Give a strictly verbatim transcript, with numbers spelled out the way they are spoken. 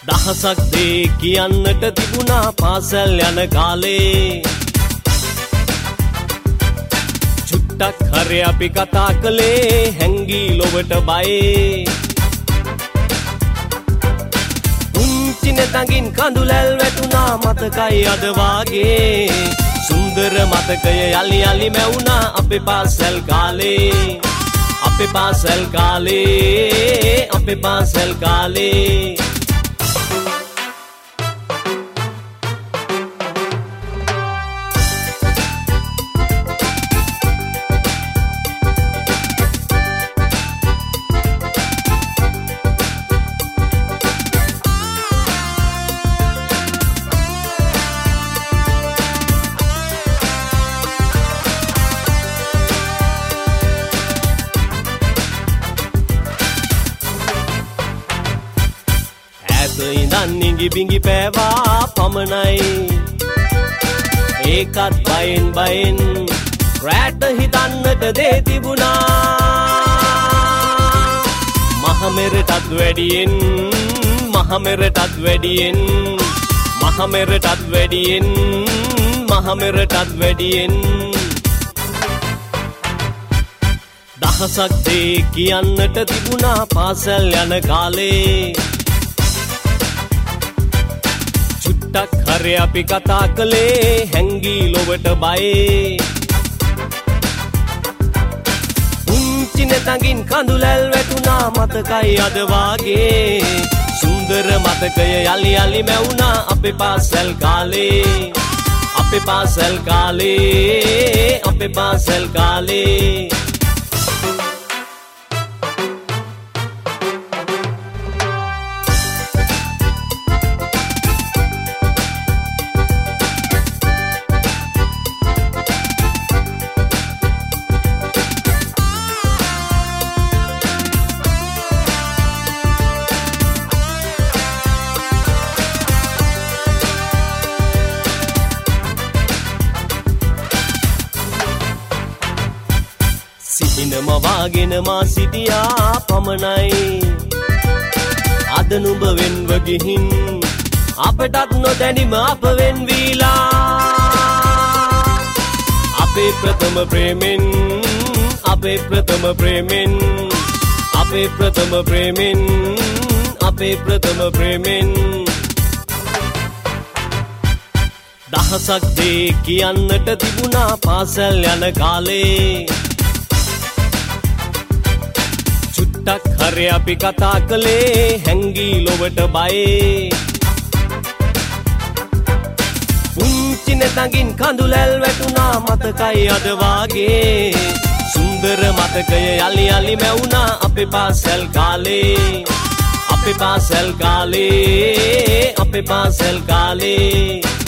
දහසක් දේ කියන්නට තිබුණා පාසල් යන කාලේ. චුට්ටක් හරි අපි කතා කළේ හැංගී ලොවට බයේ. පුංචි නෙතඟින් කඳුලැල් වැටුණා මතකයි අද වාගේ. සුන්දර මතකය යලි යලි මැවුණා අපේ පාසල් කාලේ. අපේ පාසල් කාලේ අපේ පාසල් කාලේ. ඉඳන් නිඟි බිඟි පෑවා පමණයි. ඒකත් බයෙන් බයෙන් රැට හිතන්නට දේ තිබුණා. මහමෙරටත් වැඩියෙන් මහමෙරටත් වැඩියෙන් මහමෙරටත් වැඩියෙන් මහමෙරටත් වැඩියෙන් දහසක් දේ කියන්නට තිබුණා පාසල් යන කාලේ. චුට්ටක් හරි අපි කතා කළේ හැංගී ලොවට බයේ. පුංචි නෙතඟින් කඳුලැල් වැටුණා මතකයි අද වාගේ. සුන්දර මතකය යලි යලි මැවුණා අපේ පාසල් කාලේ. අපේ පාසල් කාලේ අපේ පාසල් කාලේ. සිහිනම වාගෙන මා සිටියා පමණයි. අද නුඹ වෙන්ව ගිහින් අපටත් නොදැනිම අප වෙන් වීලා. අපේ ප්‍රථම ප්‍රේමෙන් අපේ ප්‍රථම ප්‍රේමෙන් අපේ ප්‍රථම ප්‍රේමෙන් අපේ ප්‍රථම ප්‍රේමෙන් දහසක් දේ කියන්නට තිබුණා පාසල් යන කාලේ. චුට්ටක් හරි අපි කතා කළේ හැංගී ලොවට බයේ. පුංචි නෙතඟින් කඳුලැල් වැටුණා මතකයි අද වාගේ. සුන්දර මතකය යලි යලි මැවුණා අපේ පාසල් කාලේ. අපේ පාසල් කාලේ අපේ පාසල් කාලේ.